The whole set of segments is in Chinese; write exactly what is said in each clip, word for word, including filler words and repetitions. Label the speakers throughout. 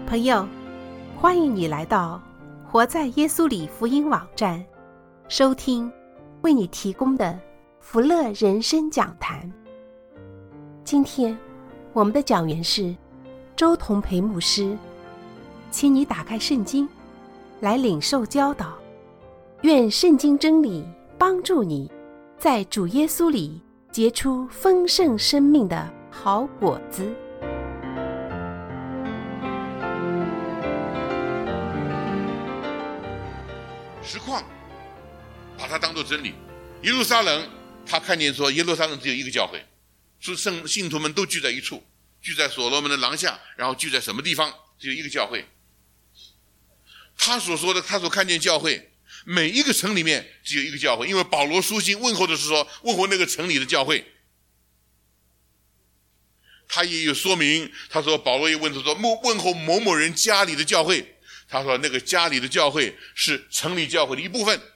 Speaker 1: 朋友，欢迎你来到活在耶稣里福音网站，收听为你提供的福乐人生讲坛。今天我们的讲员是周同培牧师，请你打开圣经来领受教导，愿圣经真理帮助你在主耶稣里结出丰盛生命的好果子。
Speaker 2: 实况把它当作真理。耶路撒冷，他看见说耶路撒冷只有一个教会，说圣信徒们都聚在一处，聚在所罗门的廊下，然后聚在什么地方？只有一个教会。他所说的，他所看见教会，每一个城里面只有一个教会，因为保罗书信问候的是说问候那个城里的教会。他也有说明，他说保罗也问他说问候某某人家里的教会，他说那个家里的教会是城里教会的一部分。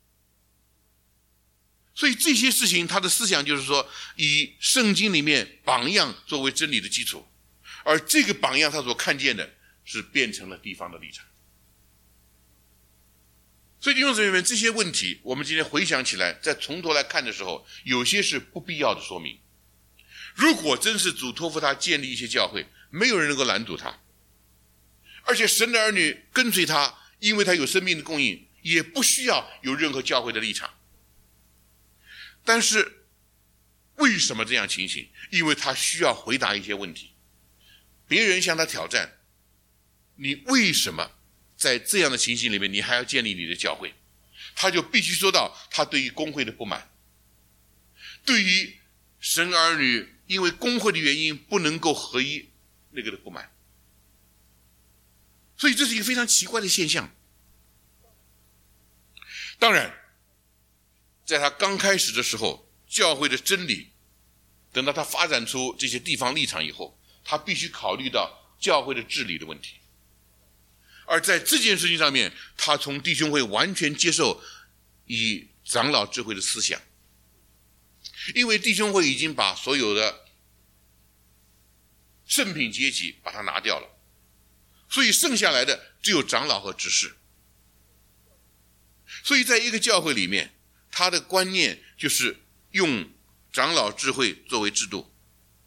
Speaker 2: 所以这些事情他的思想就是说以圣经里面榜样作为真理的基础，而这个榜样他所看见的是变成了地方的立场。所以弟兄姊妹们，这些问题我们今天回想起来，再从头来看的时候，有些是不必要的说明。如果真是主托付他建立一些教会，没有人能够拦阻他，而且神的儿女跟随他，因为他有生命的供应，也不需要有任何教会的立场。但是为什么这样情形？因为他需要回答一些问题。别人向他挑战，你为什么在这样的情形里面你还要建立你的教会？他就必须说到他对于公会的不满，对于神儿女因为公会的原因不能够合一那个的不满。所以这是一个非常奇怪的现象。当然在他刚开始的时候，教会的真理等到他发展出这些地方立场以后，他必须考虑到教会的治理的问题。而在这件事情上面，他从弟兄会完全接受以长老智慧的思想，因为弟兄会已经把所有的圣品阶级把它拿掉了，所以剩下来的只有长老和执事。所以在一个教会里面，他的观念就是用长老智慧作为制度，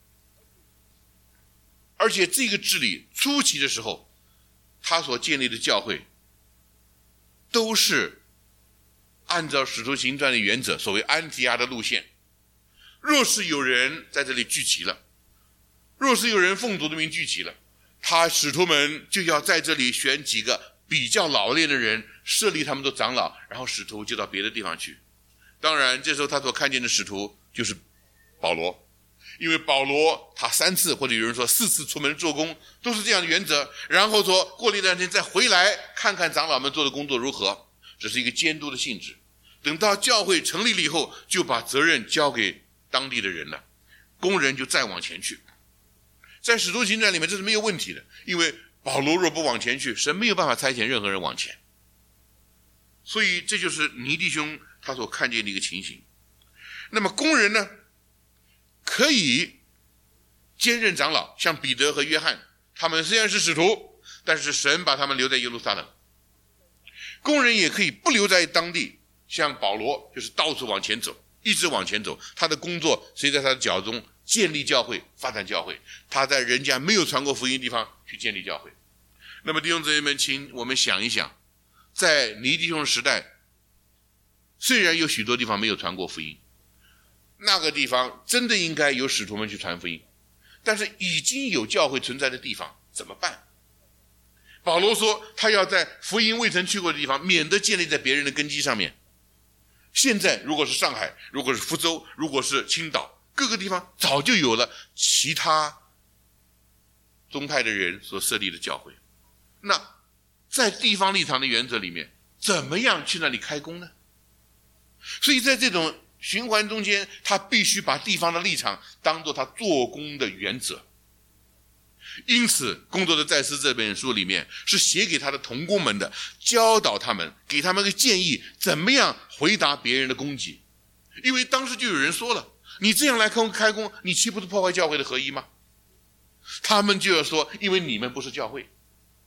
Speaker 2: 而且这个治理初期的时候，他所建立的教会都是按照使徒行传的原则，所谓安提阿的路线。若是有人在这里聚集了，若是有人奉主的名聚集了，他使徒们就要在这里选几个比较老练的人，设立他们做长老，然后使徒就到别的地方去。当然这时候他所看见的使徒就是保罗，因为保罗他三次或者有人说四次出门做工都是这样的原则，然后说过了一段时间再回来看看长老们做的工作如何，这是一个监督的性质。等到教会成立了以后，就把责任交给当地的人了，工人就再往前去。在使徒行传里面这是没有问题的，因为保罗若不往前去，神没有办法差遣任何人往前。所以这就是尼弟兄他所看见的一个情形。那么工人呢，可以兼任长老，像彼得和约翰，他们虽然是使徒，但是神把他们留在耶路撒冷。工人也可以不留在当地，像保罗就是到处往前走，一直往前走，他的工作随在他的脚中，建立教会，发展教会，他在人家没有传过福音的地方去建立教会。那么弟兄姊妹们，请我们想一想，在尼弟兄时代，虽然有许多地方没有传过福音，那个地方真的应该有使徒们去传福音，但是已经有教会存在的地方怎么办？保罗说他要在福音未曾去过的地方，免得建立在别人的根基上面。现在如果是上海，如果是福州，如果是青岛，各个地方早就有了其他宗派的人所设立的教会。那在地方立场的原则里面，怎么样去那里开工呢？所以在这种循环中间，他必须把地方的立场当作他做工的原则。因此工作的再思这本书里面是写给他的同工们的，教导他们，给他们个建议，怎么样回答别人的攻击。因为当时就有人说了，你这样来开工，你岂不是破坏教会的合一吗？他们就要说，因为你们不是教会，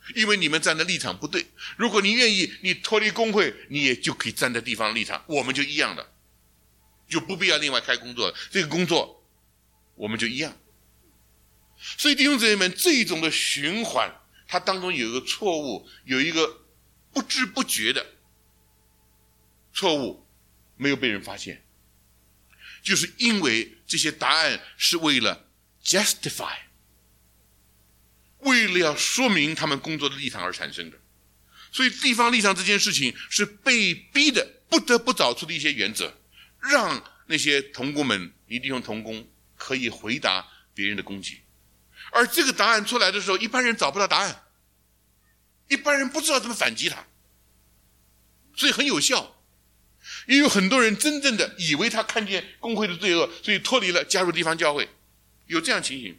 Speaker 2: 因为你们站的立场不对。如果你愿意，你脱离工会，你也就可以站在地方立场，我们就一样的，就不必要另外开工作了。这个工作我们就一样。所以弟兄姊妹们，这种的循环，它当中有一个错误，有一个不知不觉的错误没有被人发现，就是因为这些答案是为了 justify， 为了要说明他们工作的立场而产生的。所以地方立场这件事情是被逼的，不得不找出的一些原则，让那些同工们，你弟兄同工可以回答别人的攻击。而这个答案出来的时候，一般人找不到答案，一般人不知道怎么反击他，所以很有效。也有很多人真正的以为他看见工会的罪恶，所以脱离了，加入地方教会，有这样情形。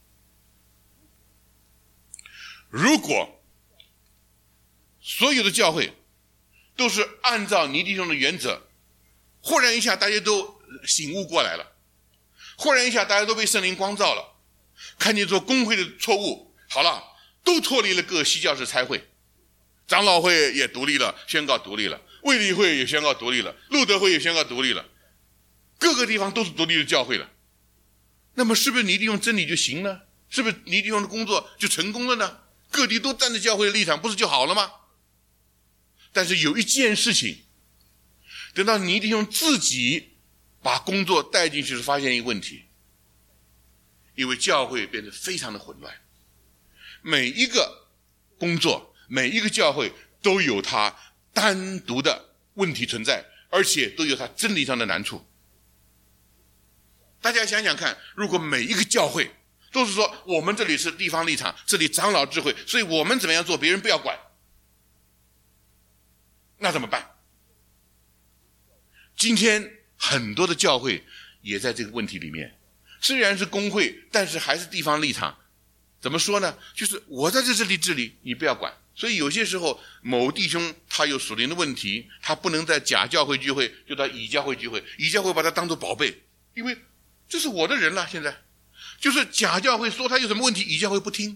Speaker 2: 如果所有的教会都是按照尼弟兄的原则，忽然一下大家都醒悟过来了，忽然一下大家都被圣灵光照了，看见做工会的错误，好了，都脱离了各西教士差会，长老会也独立了，宣告独立了，卫理会也宣告独立了，路德会也宣告独立了，各个地方都是独立的教会了。那么是不是尼弟兄真理就行呢？是不是尼弟兄的工作就成功了呢？各地都站在教会的立场，不是就好了吗？但是有一件事情，等到尼弟兄自己把工作带进去时，发现一个问题，因为教会变得非常的混乱，每一个工作，每一个教会都有它单独的问题存在，而且都有它真理上的难处。大家想想看，如果每一个教会都是说我们这里是地方立场，这里长老智慧，所以我们怎么样做别人不要管，那怎么办？今天很多的教会也在这个问题里面，虽然是公会，但是还是地方立场。怎么说呢？就是我在这里治理，你不要管。所以有些时候某弟兄他有属灵的问题，他不能在假教会聚会，就到乙教会聚会，乙教会把他当作宝贝，因为这是我的人了。现在就是假教会说他有什么问题，乙教会不听，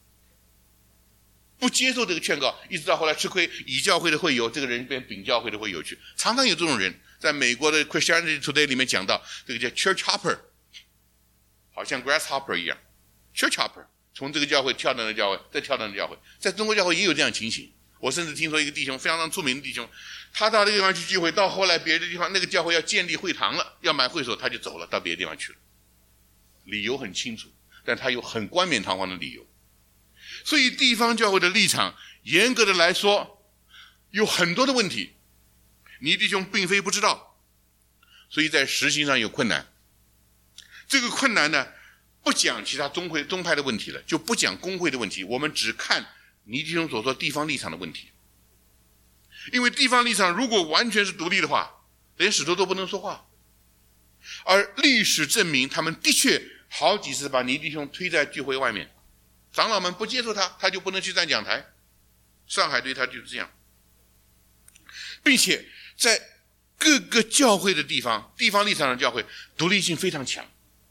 Speaker 2: 不接受这个劝告，一直到后来吃亏，乙教会的会友这个人变丙教会的会友去。常常有这种人，在美国的 Christianity Today 里面讲到，这个叫 Church Hopper， 好像 Grasshopper 一样， Church Hopper， 从这个教会跳到那个教会，再跳到那个教会。在中国教会也有这样情形。我甚至听说一个弟兄，非常出名的弟兄，他到那个地方去聚会，到后来别的地方那个教会要建立会堂了，要买会所，他就走了，到别的地方去了，理由很清楚，但他有很冠冕堂皇的理由。所以地方教会的立场，严格的来说有很多的问题，你弟兄并非不知道，所以在实行上有困难。这个困难呢，不讲其他宗会宗派的问题了，就不讲公会的问题，我们只看你弟兄所说地方立场的问题。因为地方立场如果完全是独立的话，连使徒都不能说话。而历史证明，他们的确好几次把你弟兄推在聚会外面，长老们不接受他，他就不能去站讲台。上海对他就是这样，并且在各个教会的地方，地方立场的教会独立性非常强，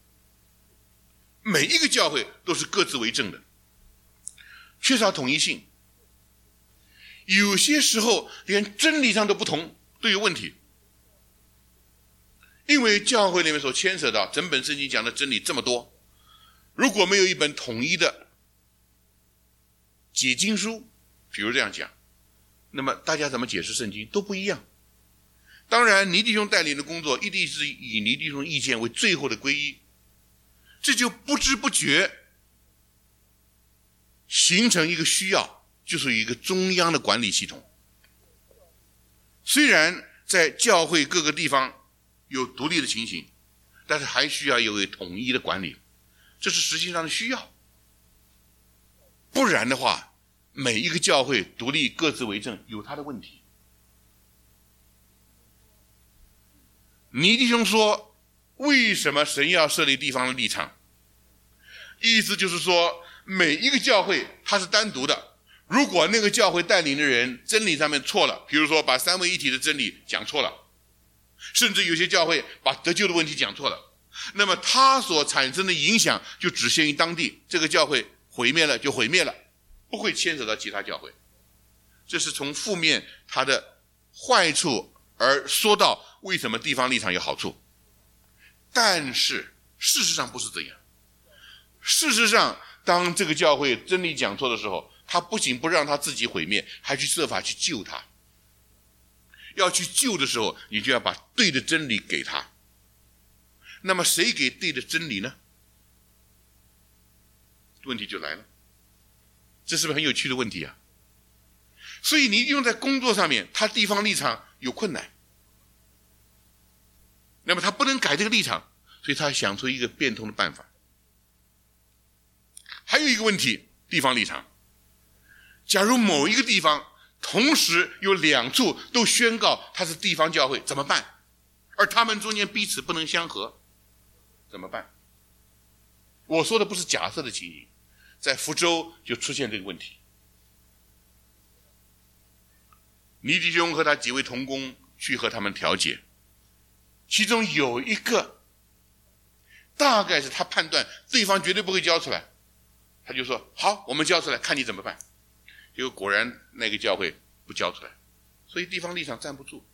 Speaker 2: 每一个教会都是各自为政的，缺少统一性，有些时候连真理上都不同，都有问题。因为教会里面所牵扯到整本圣经讲的真理这么多，如果没有一本统一的解经书，比如这样讲，那么大家怎么解释圣经都不一样。当然尼弟兄带领的工作一定是以尼弟兄意见为最后的归一，这就不知不觉形成一个需要，就是一个中央的管理系统。虽然在教会各个地方有独立的情形，但是还需要有一个统一的管理，这是实际上的需要。不然的话，每一个教会独立各自为政有它的问题。尼弟兄说，为什么神要设立地方的立场？意思就是说，每一个教会它是单独的，如果那个教会带领的人真理上面错了，比如说把三位一体的真理讲错了，甚至有些教会把得救的问题讲错了，那么它所产生的影响就只限于当地，这个教会毁灭了就毁灭了， 不会牵扯到其他教会。这是从负面它的坏处而说到为什么地方立场有好处。但是事实上不是这样。事实上，当这个教会真理讲错的时候，他不仅不让他自己毁灭，还去设法去救他。要去救的时候，你就要把对的真理给他。那么谁给对的真理呢？问题就来了，这是不是很有趣的问题啊？所以你用在工作上面，他地方立场有困难，那么他不能改这个立场，所以他想出一个变通的办法。还有一个问题，地方立场，假如某一个地方同时有两处都宣告它是地方教会，怎么办？而他们中间彼此不能相合，怎么办？我说的不是假设的情形，在福州就出现这个问题。倪弟兄和他几位同工去和他们调解，其中有一个大概是他判断对方绝对不会交出来，他就说好，我们交出来看你怎么办。结果果然那个教会不交出来，所以地方立场站不住。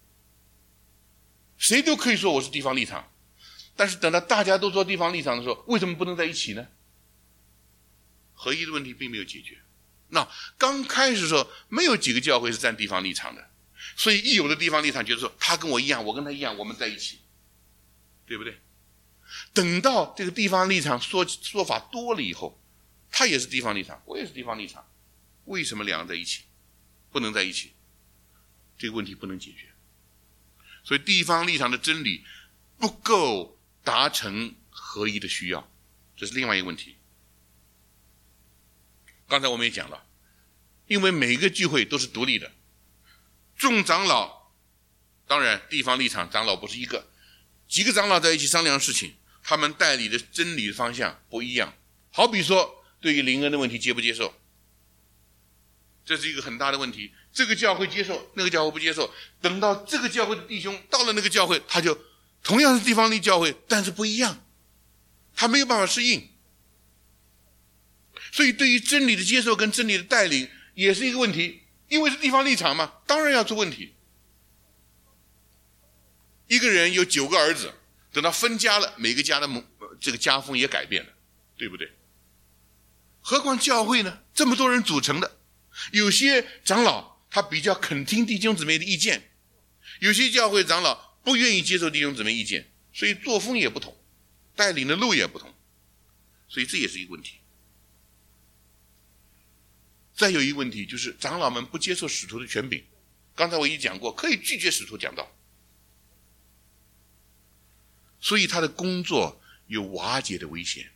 Speaker 2: 谁都可以说我是地方立场，但是等到大家都说地方立场的时候，为什么不能在一起呢？合一的问题并没有解决。那刚开始的时候没有几个教会是站地方立场的，所以一有的地方立场觉得说他跟我一样，我跟他一样，我们在一起，对不对？等到这个地方立场说说法多了以后，他也是地方立场，我也是地方立场，为什么两个在一起不能在一起？这个问题不能解决。所以地方立场的真理不够达成合一的需要，这是另外一个问题。刚才我们也讲了，因为每个聚会都是独立的，众长老，当然地方立场长老不是一个，几个长老在一起商量事情，他们代理的真理的方向不一样。好比说对于灵恩的问题接不接受，这是一个很大的问题，这个教会接受，那个教会不接受，等到这个教会的弟兄到了那个教会，他就同样是地方立教会，但是不一样，他没有办法适应。所以对于真理的接受跟真理的带领也是一个问题，因为是地方立场嘛，当然要出问题。一个人有九个儿子，等到分家了，每个家的这个家风也改变了，对不对？何况教会呢，这么多人组成的，有些长老他比较肯听弟兄姊妹的意见，有些教会长老不愿意接受弟兄姊妹意见，所以作风也不同，带领的路也不同，所以这也是一个问题。再有一个问题就是长老们不接受使徒的权柄，刚才我已经讲过，可以拒绝使徒讲道，所以他的工作有瓦解的危险。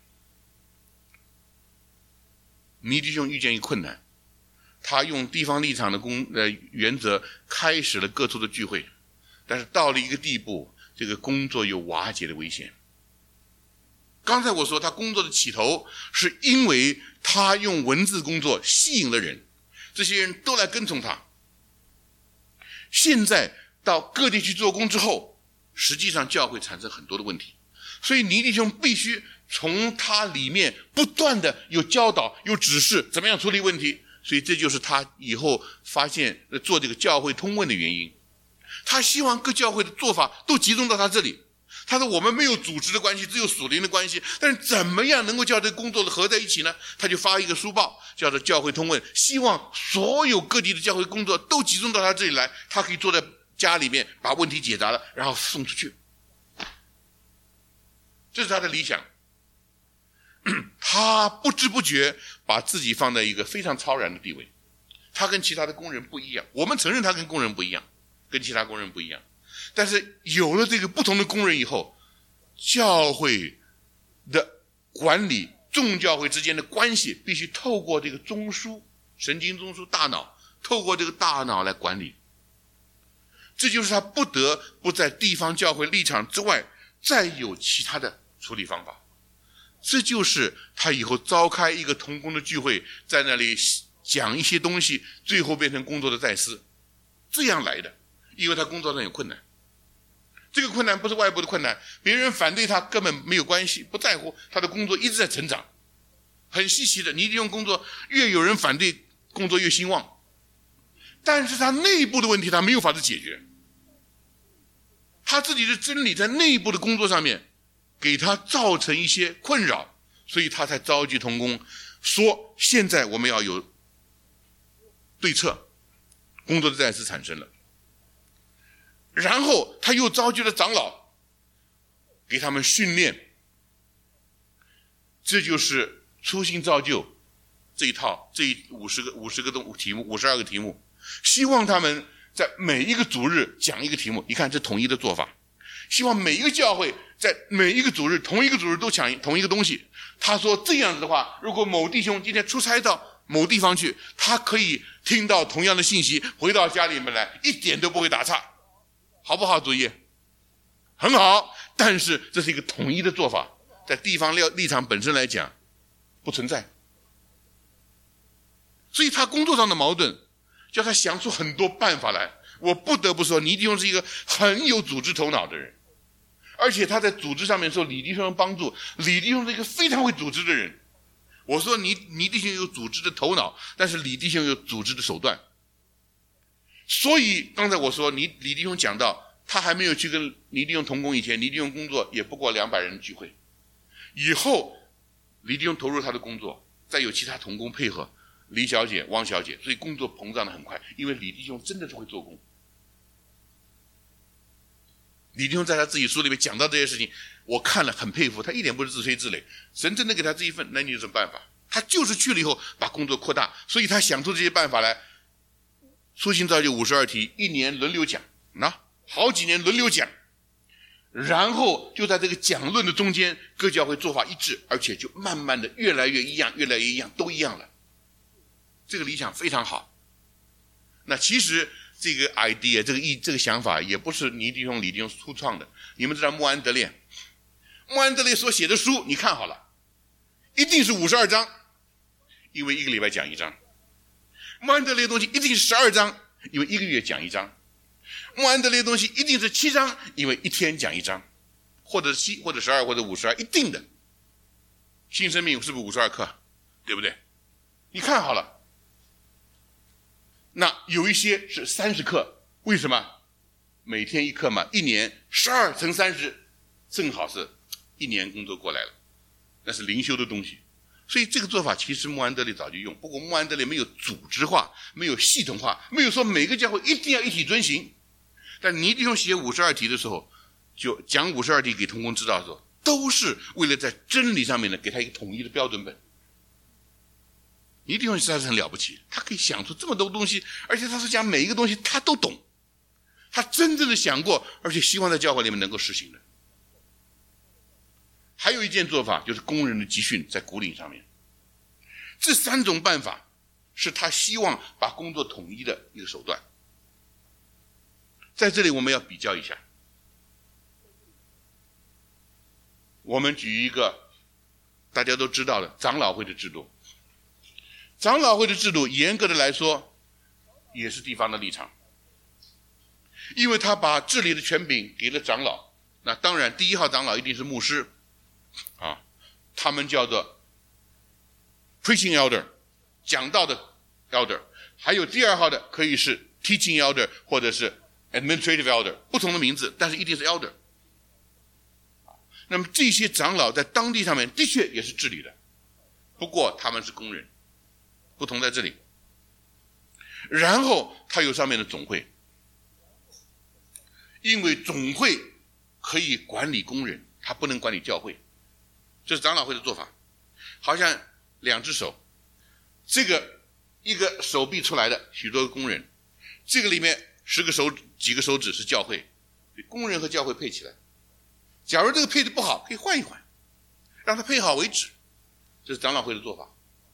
Speaker 2: 倪弟兄遇见一个困难，他用地方立场的公呃原则开始了各处的聚会，但是到了一个地步，这个工作有瓦解的危险。刚才我说他工作的起头是因为他用文字工作吸引了人，这些人都来跟从他。现在到各地去做工之后，实际上教会产生很多的问题，所以倪弟兄必须从他里面不断的有教导有指示怎么样处理问题，所以这就是他以后发现做这个教会通问的原因。他希望各教会的做法都集中到他这里，他说我们没有组织的关系，只有属灵的关系，但是怎么样能够叫这个工作的合在一起呢？他就发一个书报叫做教会通问，希望所有各地的教会工作都集中到他这里来，他可以坐在家里面把问题解答了，然后送出去。这是他的理想。他不知不觉把自己放在一个非常超然的地位，他跟其他的工人不一样，我们承认他跟工人不一样，跟其他工人不一样，但是有了这个不同的工人以后，教会的管理，众教会之间的关系必须透过这个中枢，神经中枢大脑，透过这个大脑来管理。这就是他不得不在地方教会立场之外再有其他的处理方法。这就是他以后召开一个同工的聚会，在那里讲一些东西，最后变成工作的再思，这样来的。因为他工作上有困难，这个困难不是外部的困难，别人反对他根本没有关系，不在乎，他的工作一直在成长。 很稀奇的，尼弟兄工作越有人反对，工作越兴旺，但是他内部的问题他没有法子解决，他自己的真理在内部的工作上面给他造成一些困扰，所以他才召集同工说现在我们要有对策，工作的再次产生了。然后他又召集了长老给他们训练，这就是初心造就这一套，这五十个五十个题目，五十二个题目，希望他们在每一个主日讲一个题目。你看这统一的做法，希望每一个教会在每一个主日同一个主日都讲同一个东西。他说这样子的话，如果某弟兄今天出差到某地方去，他可以听到同样的信息，回到家里面来一点都不会打岔，好不好？主意很好，但是这是一个统一的做法，在地方立场本身来讲不存在，所以他工作上的矛盾叫他想出很多办法来。我不得不说，尼弟兄是一个很有组织头脑的人，而且他在组织上面受李弟兄的帮助。李弟兄是一个非常会组织的人。我说尼尼弟兄有组织的头脑，但是李弟兄有组织的手段。所以刚才我说尼李弟兄讲到，他还没有去跟尼弟兄同工以前，尼弟兄工作也不过两百人聚会，以后李弟兄投入他的工作，再有其他同工配合，李小姐、汪小姐，所以工作膨胀得很快，因为李弟兄真的是会做工。李弟兄在他自己书里面讲到这些事情，我看了很佩服，他一点不是自吹自擂，神真的给他这一份，那你有什么办法？他就是去了以后把工作扩大，所以他想出这些办法来。初心造就五十二题，一年轮流讲，那好几年轮流讲，然后就在这个讲论的中间，各教会做法一致，而且就慢慢的越来越一样，越来越一样，都一样了。这个理想非常好。那其实这个 idea 这个意这个想法也不是尼弟兄李弟兄初创的。你们知道穆安德烈穆安德烈所写的书你看好了，一定是五十二章，因为一个礼拜讲一章。穆安德烈的东西一定是十二章，因为一个月讲一章。穆安德烈的东西一定是七章，因为一天讲一章，或者七或者十二或者五十二，一定的。新生命是不是五十二课？对不对？你看好了，那有一些是三十课，为什么？每天一课嘛，一年十二乘三十，正好是一年工作过来了，那是灵修的东西。所以这个做法其实穆安德烈早就用，不过穆安德烈没有组织化，没有系统化，没有说每个教会一定要一体遵行。但尼弟兄写五十二题的时候，就讲五十二题给同工知道的时候，都是为了在真理上面呢给他一个统一的标准本。尼弟兄实在是很了不起，他可以想出这么多东西，而且他是讲每一个东西他都懂，他真正的想过，而且希望在教会里面能够实行的。还有一件做法就是工人的集训在股领上面，这三种办法是他希望把工作统一的一个手段。在这里我们要比较一下，我们举一个大家都知道的长老会的制度。长老会的制度严格的来说也是地方的立场，因为他把治理的权柄给了长老。那当然第一号长老一定是牧师啊，他们叫做 preaching elder 讲道的 elder， 还有第二号的可以是 teaching elder 或者是 administrative elder， 不同的名字，但是一定是 elder。 那么这些长老在当地上面的确也是治理的，不过他们是工人，不同在这里。然后他有上面的总会，因为总会可以管理工人，他不能管理教会，这是长老会的做法。好像两只手，这个一个手臂出来的许多个工人，这个里面十个手几个手指是教会，工人和教会配起来。假如这个配的不好，可以换一换，让他配好为止，这是长老会的做法。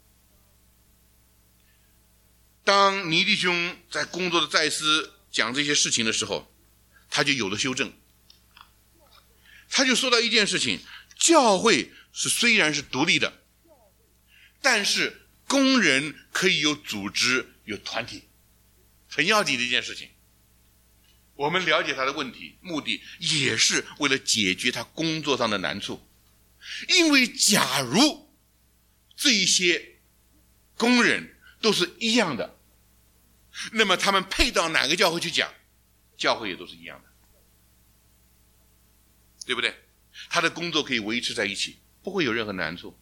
Speaker 2: 当尼弟兄在工作的再思讲这些事情的时候，他就有了修正。他就说到一件事情，教会是虽然是独立的，但是工人可以有组织有团体，很要紧的一件事情。我们了解他的问题目的也是为了解决他工作上的难处。因为假如这一些工人都是一样的，那么他们配到哪个教会去讲，教会也都是一样的，对不对？他的工作可以维持在一起，不会有任何难处，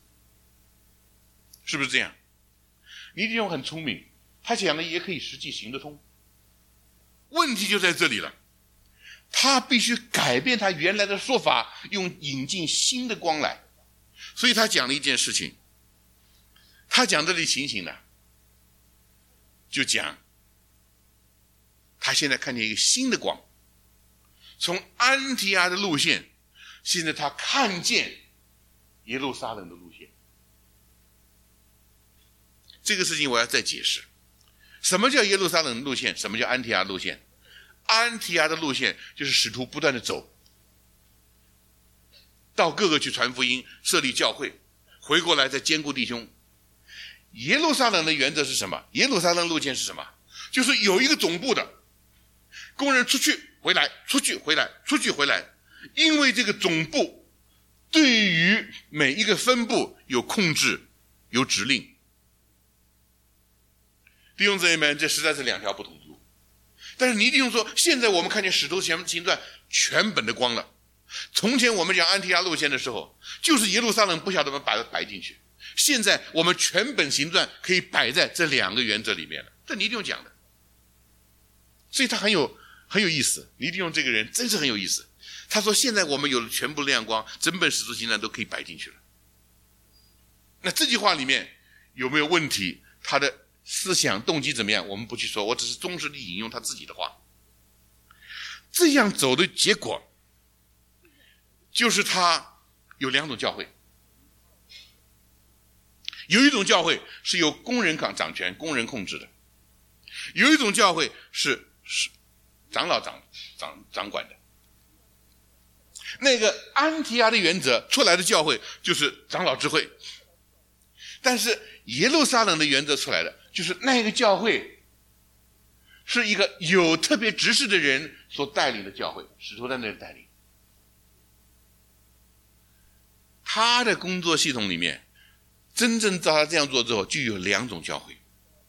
Speaker 2: 是不是这样？尼弟兄很聪明，他讲的也可以实际行得通。问题就在这里了，他必须改变他原来的说法，用引进新的光来。所以他讲了一件事情，他讲这里情形呢，就讲他现在看见一个新的光，从安提阿的路线，现在他看见耶路撒冷的路线。这个事情我要再解释，什么叫耶路撒冷的路线，什么叫安提阿路线？安提阿的路线就是使徒不断的走，到各个去传福音，设立教会，回过来再兼顾弟兄。耶路撒冷的原则是什么？耶路撒冷路线是什么？就是有一个总部的工人出去回来，出去回来，出去回来，因为这个总部对于每一个分部有控制，有指令。弟兄姊妹们，这实在是两条不同的路。但是尼弟兄说，现在我们看见使徒行传全本的光了。从前我们讲安提阿路线的时候，就是耶路撒冷不晓得我们把它摆进去，现在我们全本行传可以摆在这两个原则里面了，这尼弟兄讲的。所以他很有很有意思，尼弟兄这个人真是很有意思。他说现在我们有了全部亮光，整本使徒行传都可以摆进去了。那这句话里面有没有问题？他的思想动机怎么样？我们不去说，我只是忠实地引用他自己的话。这样走的结果，就是他有两种教会，有一种教会是由工人掌权、工人控制的，有一种教会是是长老掌掌掌管的。那个安提阿的原则出来的教会就是长老智慧，但是耶路撒冷的原则出来的就是那个教会是一个有特别执事的人所带领的教会，使徒在那里带领。他的工作系统里面，真正照他这样做之后，就有两种教会。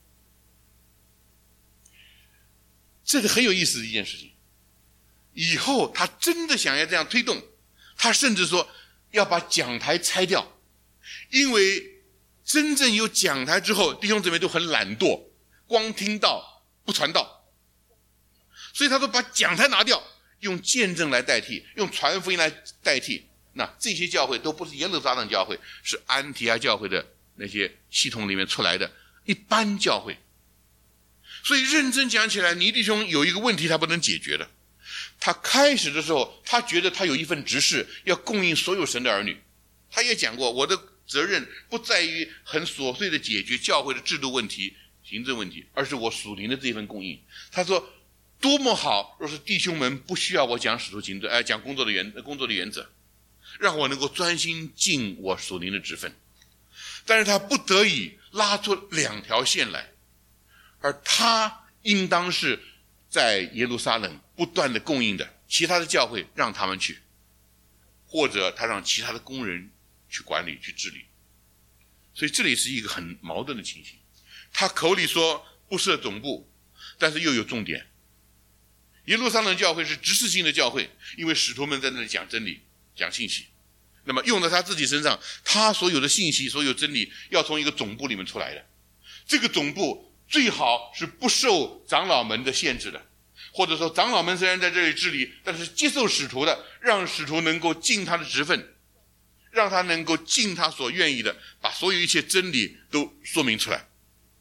Speaker 2: 这个很有意思的一件事情。以后他真的想要这样推动，他甚至说要把讲台拆掉，因为真正有讲台之后，弟兄姊妹都很懒惰，光听道不传道，所以他说把讲台拿掉，用见证来代替，用传福音来代替。那这些教会都不是耶路撒冷教会，是安提阿教会的那些系统里面出来的一般教会。所以认真讲起来，尼弟兄有一个问题他不能解决的。他开始的时候，他觉得他有一份职事要供应所有神的儿女。他也讲过，我的责任不在于很琐碎的解决教会的制度问题、行政问题，而是我属灵的这份供应。他说多么好，若是弟兄们不需要我讲使徒行传，哎，讲工作的原工作的原则，让我能够专心尽我属灵的职分。但是他不得已拉出两条线来，而他应当是在耶路撒冷不断的供应的，其他的教会让他们去，或者他让其他的工人去管理去治理。所以这里是一个很矛盾的情形。他口里说不设总部，但是又有重点。耶路撒冷教会是执事性的教会，因为使徒们在那里讲真理讲信息，那么用在他自己身上，他所有的信息所有真理要从一个总部里面出来的。这个总部最好是不受长老们的限制的，或者说长老们虽然在这里治理，但是接受使徒的，让使徒能够尽他的职分，让他能够尽他所愿意的，把所有一切真理都说明出来。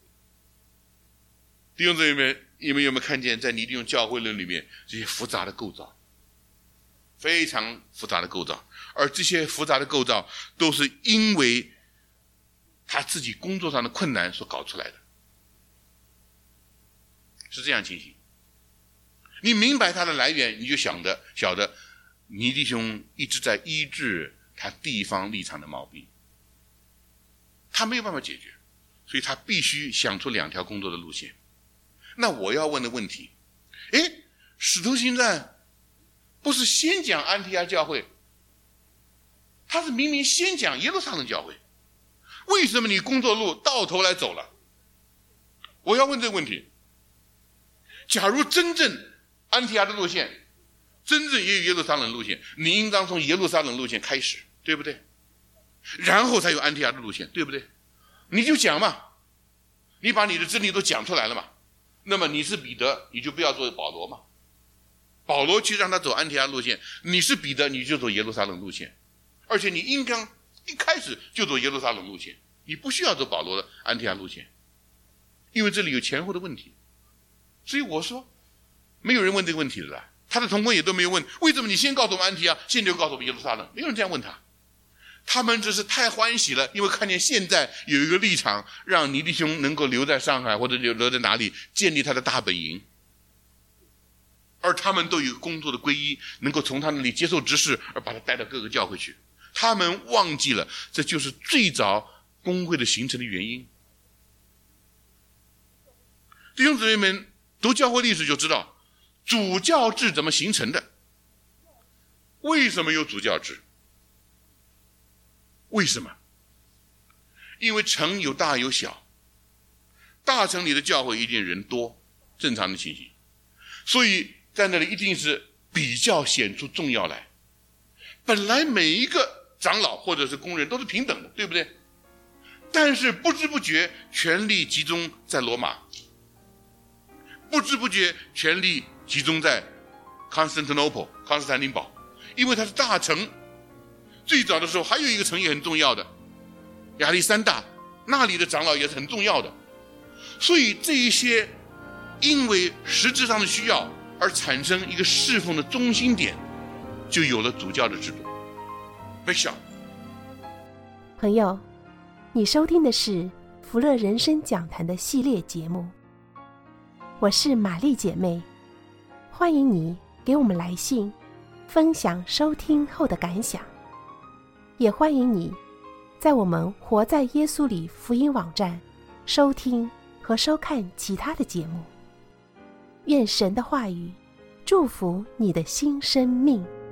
Speaker 2: 弟兄姊妹们，你们有没有看见在尼弟兄教会论里面这些复杂的构造，非常复杂的构造，而这些复杂的构造都是因为他自己工作上的困难所搞出来的，是这样情形。你明白它的来源，你就想的晓得尼弟兄一直在医治他地方立场的毛病，他没有办法解决，所以他必须想出两条工作的路线。那我要问的问题，诶，使徒行传不是先讲安提阿教会，他是明明先讲耶路撒冷教会， 为什么你工作路到头来走了？我要问这个问题。假如真正安提阿的路线，真正也有耶路撒冷路线，你应当从耶路撒冷路线开始，对不对？然后才有安提阿的路线，对不对？你就讲嘛，你把你的真理都讲出来了嘛。那么你是彼得，你就不要做保罗嘛。保罗去让他走安提阿路线，你是彼得，你就走耶路撒冷路线。而且你应当一开始就走耶路撒冷路线，你不需要走保罗的安提阿路线，因为这里有前后的问题。所以我说，没有人问这个问题的啦。他的同工也都没有问，为什么你先告诉我们安提阿，现在就告诉我们耶路撒冷？没有人这样问他。他们只是太欢喜了，因为看见现在有一个立场，让尼弟兄能够留在上海或者留在哪里建立他的大本营，而他们都有工作的皈依，能够从他那里接受指示，而把他带到各个教会去。他们忘记了，这就是最早公会的形成的原因。弟兄姊妹们，读教会历史就知道主教制怎么形成的。为什么有主教制？为什么？因为城有大有小，大城里的教会一定人多，正常的情形，所以在那里一定是比较显出重要来。本来每一个长老或者是工人都是平等的，对不对？但是不知不觉权力集中在罗马，不知不觉权力集中在 Constantinople 康斯坦丁堡，因为它是大城。最早的时候还有一个城也很重要的亚历山大，那里的长老也是很重要的。所以这一些因为实质上的需要而产生一个侍奉的中心点，就有了主教的制度。不小
Speaker 1: 朋友，你收听的是福乐人生讲坛的系列节目，我是玛丽姐妹，欢迎你给我们来信分享收听后的感想，也欢迎你在我们活在耶稣里福音网站收听和收看其他的节目。愿神的话语祝福你的新生命。